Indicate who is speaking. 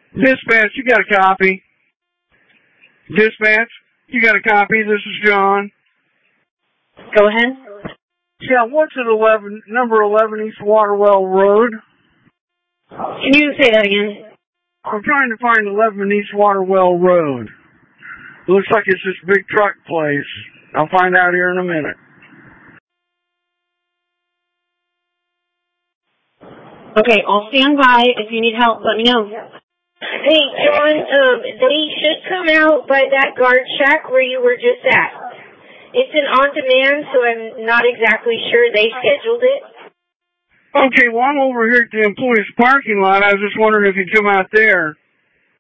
Speaker 1: Dispatch, you got a copy? Dispatch, you got a copy? This is John.
Speaker 2: Go ahead.
Speaker 1: Yeah, what's at number 11 East Waterwell Road?
Speaker 2: Can you say that again?
Speaker 1: I'm trying to find 11 East Waterwell Road. Looks like it's this big truck place. I'll find out here in a minute.
Speaker 2: Okay, I'll stand by. If you need help, let me know.
Speaker 3: Hey, John, they should come out by that guard shack where you were just at. It's an on-demand, so I'm not exactly sure they scheduled it.
Speaker 1: Okay, well, I'm over here at the employees' parking lot. I was just wondering if you'd come out there.